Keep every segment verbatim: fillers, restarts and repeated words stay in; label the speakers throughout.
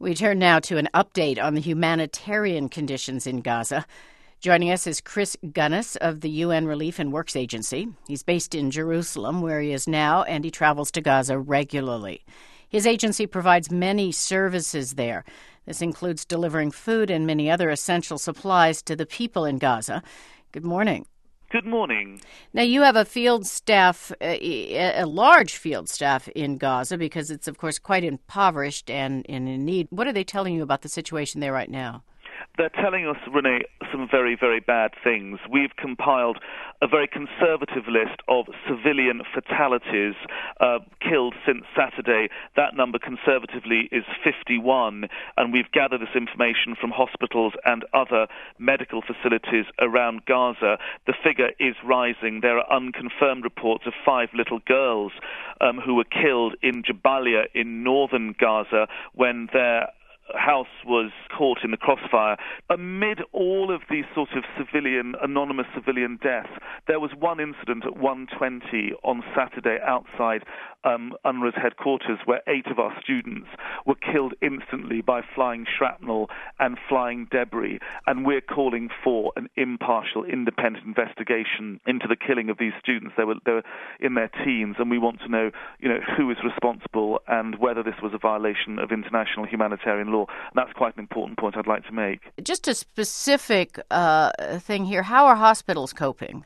Speaker 1: We turn now to an update on the humanitarian conditions in Gaza. Joining us is Chris Gunness of the U N Relief and Works Agency. He's based in Jerusalem, where he is now, and he travels to Gaza regularly. His agency provides many services there. This includes delivering food and many other essential supplies to the people in Gaza. Good morning.
Speaker 2: Good morning.
Speaker 1: Now, you have a field staff, a large field staff in Gaza because it's, of course, quite impoverished and, and in need. What are they telling you about the situation there right now?
Speaker 2: They're telling us, Renee, some very, very bad things. We've compiled a very conservative list of civilian fatalities uh, killed since Saturday. That number conservatively is fifty-one, and we've gathered this information from hospitals and other medical facilities around Gaza. The figure is rising. There are unconfirmed reports of five little girls um, who were killed in Jabalia in northern Gaza when their house was caught in the crossfire. Amid all of these sort of civilian, anonymous civilian deaths, there was one incident at one twenty on Saturday outside um, UNRWA's headquarters where eight of our students were killed instantly by flying shrapnel and flying debris, and we're calling for an impartial, independent investigation into the killing of these students. They were, they were in their teens, and we want to know, you know, who is responsible and whether this was a violation of international humanitarian law. And that's quite an important point I'd like to make.
Speaker 1: Just a specific uh, thing here. How are hospitals coping?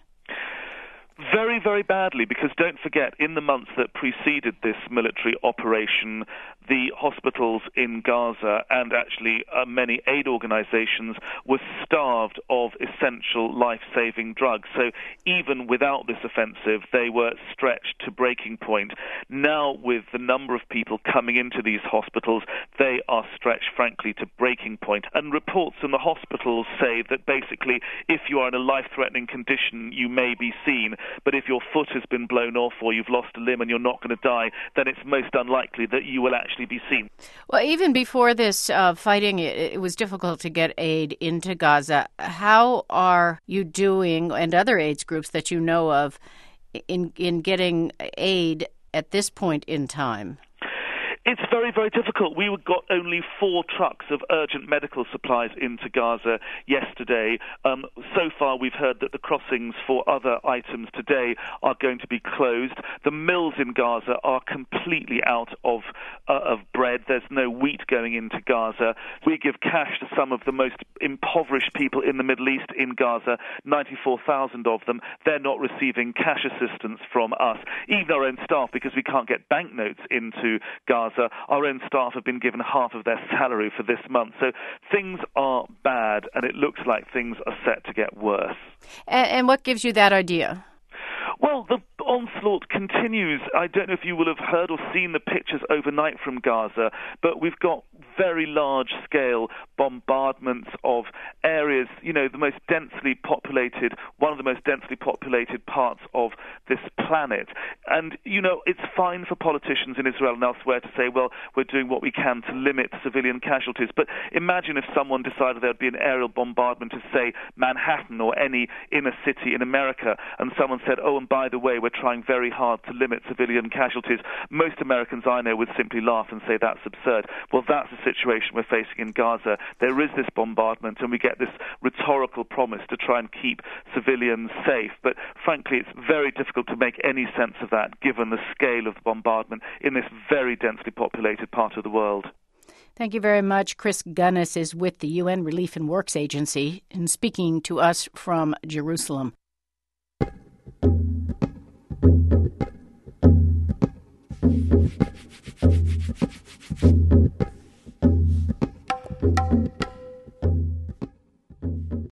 Speaker 2: Very, very badly, because don't forget, in the months that preceded this military operation, the hospitals in Gaza and actually uh, many aid organizations were starved of essential life-saving drugs. So even without this offensive, they were stretched to breaking point. Now, with the number of people coming into these hospitals, they are stretched, frankly, to breaking point. And reports in the hospitals say that basically, if you are in a life-threatening condition, you may be seen. But if your foot has been blown off or you've lost a limb and you're not going to die, then it's most unlikely that you will actually be seen.
Speaker 1: Well, even before this uh, fighting, it, it was difficult to get aid into Gaza. How are you doing, and other AIDS groups that you know of, in in getting aid at this point in time?
Speaker 2: It's very, very difficult. We got only four trucks of urgent medical supplies into Gaza yesterday. Um, so far, we've heard that the crossings for other items today are going to be closed. The mills in Gaza are completely out of uh, of bread. There's no wheat going into Gaza. We give cash to some of the most impoverished people in the Middle East in Gaza, ninety-four thousand of them. They're not receiving cash assistance from us, even our own staff, because we can't get banknotes into Gaza. Our own staff have been given half of their salary for this month. So things are bad, and it looks like things are set to get worse.
Speaker 1: And, and what gives you that idea?
Speaker 2: Well, the onslaught continues. I don't know if you will have heard or seen the pictures overnight from Gaza, but we've got very large-scale bombardments of areas, you know, the most densely populated, one of the most densely populated parts of this planet. And, you know, it's fine for politicians in Israel and elsewhere to say, well, we're doing what we can to limit civilian casualties. But imagine if someone decided there'd be an aerial bombardment of, say, Manhattan or any inner city in America, and someone said, oh, and by the way, we're trying very hard to limit civilian casualties. Most Americans I know would simply laugh and say that's absurd. Well, that's the situation we're facing in Gaza. There is this bombardment, and we get this rhetorical promise to try and keep civilians safe. But frankly, it's very difficult to make any sense of that given the scale of the bombardment in this very densely populated part of the world.
Speaker 1: Thank you very much. Chris Gunness is with the U N Relief and Works Agency and speaking to us from Jerusalem.